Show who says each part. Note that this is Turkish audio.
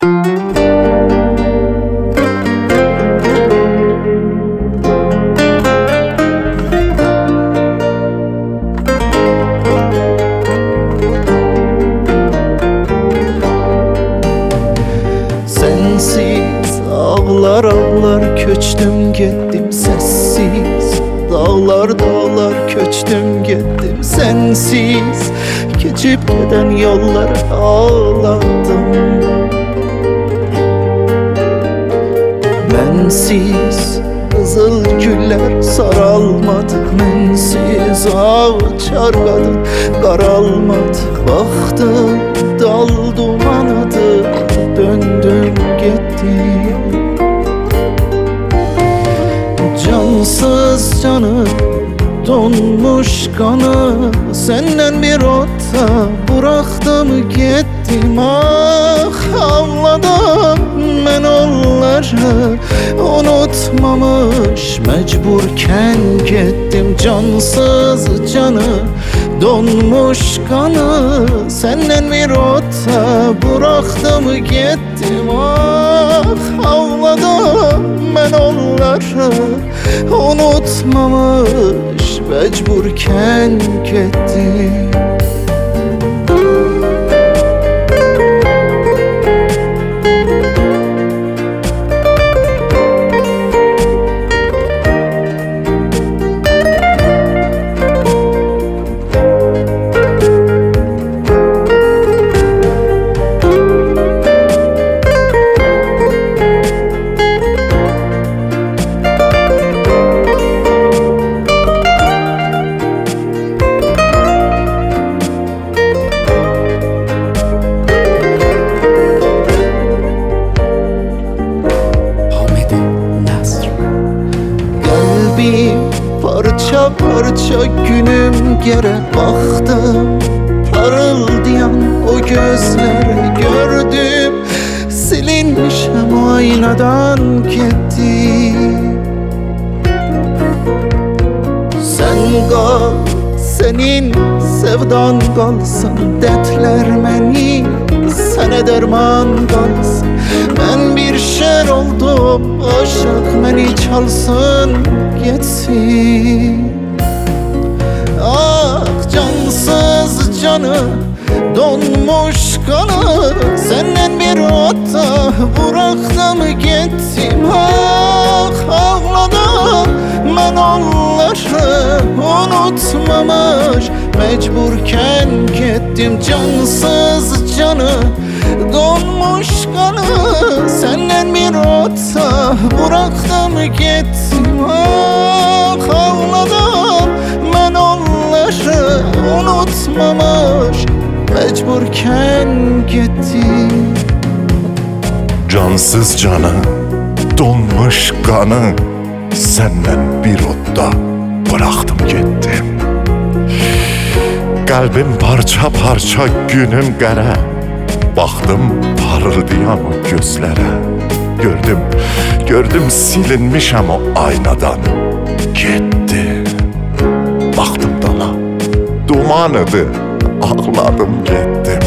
Speaker 1: Sensiz ağlar ağlar köçtüm gittim sessiz. Dağlar dağlar köçtüm gittim sensiz. Geçip giden yollara ağladım. Mensiz kızıl güller saralmadı, mensiz ağaç argadı qaralmadı. Baktım dal dumanadı, döndüm gittim. Cansız canı, donmuş kanı, senden bir otta bıraktım gittim. Ah ağladım ben onları, unutmamış mecburken gittim. Cansız canı, donmuş kanı, senden bir otta bıraktım gittim. Ah ağladım ben onları, unutmamış mecburken gittim. Parça parça günüm gere baktım, parıldayan o gözlere gördüm. Silinmişim aynadan gitti. Sen kal, senin sevdan kalsın, dertler meni sana derman kalsın. Ben bir şer oldum, aşık beni çalsın gitsin. Ah cansız canı, donmuş kanı, senden bir otta bıraktım gittim. Ah ağladım ben onları, unutmamış mecburken gittim. Cansız canı, donmuş kanı, senden bir otta bıraktım gittim. Ah ağladım ben onları, unutmamış mecburken gittim.
Speaker 2: Cansız canı, donmuş kanı, senden bir otta bıraktım gittim. Kalbim parça parça günüm qara, baktım parıldayan o gözlere. Gördüm silinmişim o aynadan gitti. Baktım dala, dumanıdı, ağladım gittim.